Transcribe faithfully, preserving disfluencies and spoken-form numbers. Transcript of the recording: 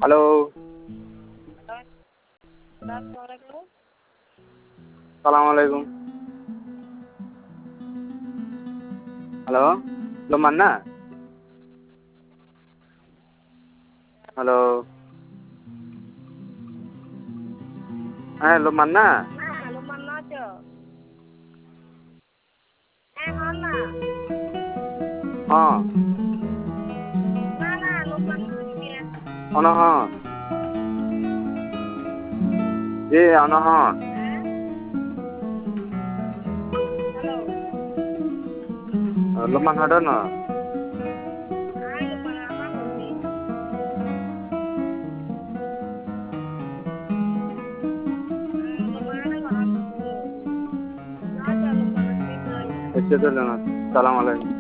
Halo. Assalamualaikum. Halo, Lukman na? Halo. Eh, Lukman na? Nah, Lukman aja. Eh, mana? Oh, Mana Lukman aja? ono ho. Ji, ono ho. Halo. Lukman ada na? Hai, Lukman apa sih? Lukman apa? Ada Lukman itu. Assalamualaikum.